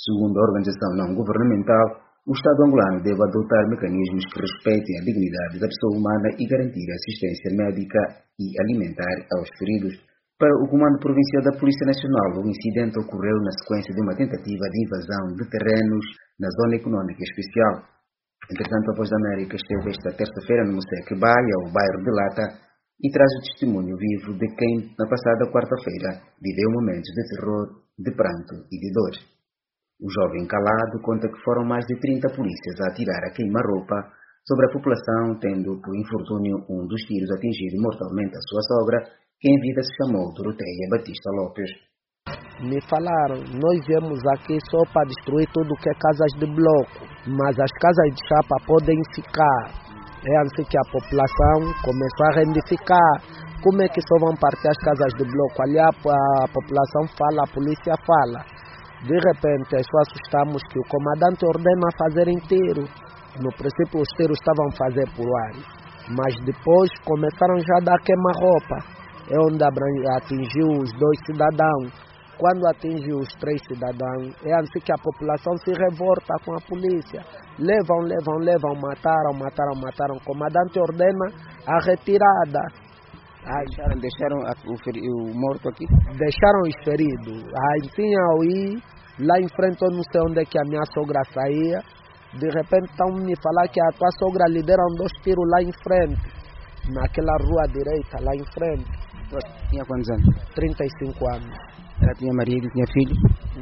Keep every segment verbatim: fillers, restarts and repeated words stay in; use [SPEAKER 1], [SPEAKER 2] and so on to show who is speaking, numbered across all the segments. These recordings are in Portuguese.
[SPEAKER 1] Segundo a organização não governamental, o Estado angolano deve adotar mecanismos que respeitem a dignidade da pessoa humana e garantir assistência médica e alimentar aos feridos. Para o Comando Provincial da Polícia Nacional, o incidente ocorreu na sequência de uma tentativa de invasão de terrenos na Zona Econômica Especial. Entretanto, a Voz da América esteve esta terça-feira no Moceque Baia, o bairro de Lata, e traz o testemunho vivo de quem, na passada quarta-feira, viveu momentos de terror, de pranto e de dor. O jovem calado conta que foram mais de trinta polícias a atirar a queima-roupa sobre a população, tendo por infortúnio um dos tiros atingido mortalmente a sua sogra, que em vida se chamou Doroteia Batista Lopes.
[SPEAKER 2] Me falaram, nós viemos aqui só para destruir tudo que é casas de bloco, mas as casas de chapa podem ficar. É assim que a população começou a rendificar. Como é que só vão partir as casas de bloco? Ali a, a população fala, a polícia fala. De repente, só assustamos que o comandante ordena fazer inteiro. No princípio, os tiros estavam a fazer por ar, mas depois começaram já a dar queima-roupa. É onde atingiu os dois cidadãos. Quando atingiu os três cidadãos, é assim que a população se revolta com a polícia. Levam, levam, levam, mataram, mataram, mataram. O comandante ordena a retirada.
[SPEAKER 3] Aí, deixaram deixaram o, feri, o morto aqui?
[SPEAKER 2] Deixaram os feridos. Aí sim, ao ir, lá em frente, eu não sei onde é que a minha sogra saía. De repente estão me falar que a tua sogra lhe deram dois tiros lá em frente. Naquela rua direita, lá em frente.
[SPEAKER 3] Tinha quantos anos?
[SPEAKER 2] trinta e cinco anos.
[SPEAKER 3] Ela tinha marido, tinha filho?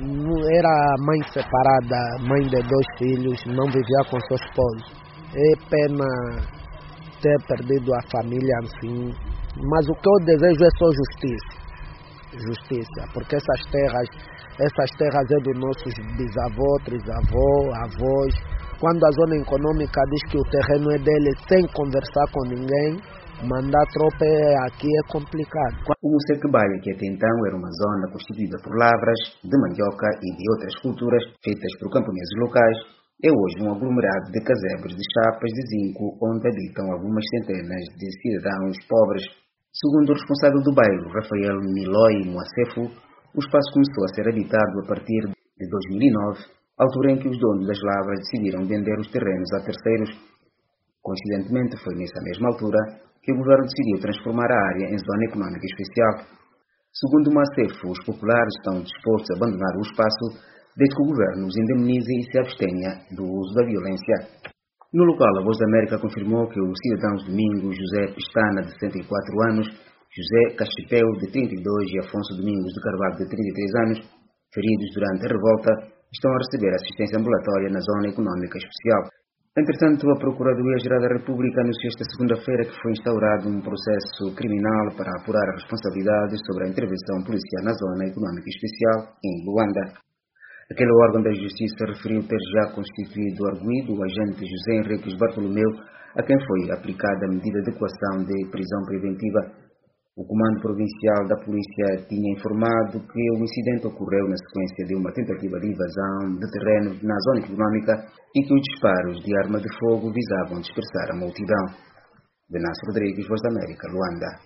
[SPEAKER 2] Era mãe separada, mãe de dois filhos, não vivia com seu esposo. É pena ter perdido a família assim, mas o que eu desejo é só justiça. Justiça, porque essas terras, essas terras é dos nossos bisavós, trisavós, avós. Quando a zona econômica diz que o terreno é dele sem conversar com ninguém, mandar tropa aqui é complicado.
[SPEAKER 1] O Moceque Baia, que até então era uma zona constituída por lavras, de mandioca e de outras culturas feitas por camponeses locais, é hoje um aglomerado de casebres de chapas de zinco, onde habitam algumas centenas de cidadãos pobres. Segundo o responsável do bairro, Rafael Milói Moacefo, o espaço começou a ser habitado a partir de dois mil e nove, altura em que os donos das lavras decidiram vender os terrenos a terceiros. Coincidentemente, foi nessa mesma altura que o governo decidiu transformar a área em zona econômica especial. Segundo o Moacefo, os populares estão dispostos a abandonar o espaço desde que o governo os indemnize e se abstenha do uso da violência. No local, a Voz da América confirmou que os cidadãos Domingos José Pestana, de sessenta e quatro anos, José Cachipeu, de trinta e dois, e Afonso Domingos de Carvalho, de trinta e três anos, feridos durante a revolta, estão a receber assistência ambulatória na zona econômica especial. Entretanto, a Procuradoria-Geral da República anunciou esta segunda-feira que foi instaurado um processo criminal para apurar as responsabilidades sobre a intervenção policial na zona econômica especial em Luanda. Aquele órgão da Justiça referiu ter já constituído arguido o agente José Henriques Bartolomeu, a quem foi aplicada a medida de coação de prisão preventiva. O Comando Provincial da Polícia tinha informado que o incidente ocorreu na sequência de uma tentativa de invasão de terrenos na zona econômica e que os disparos de arma de fogo visavam dispersar a multidão. Venâncio Rodrigues, Voz da América, Luanda.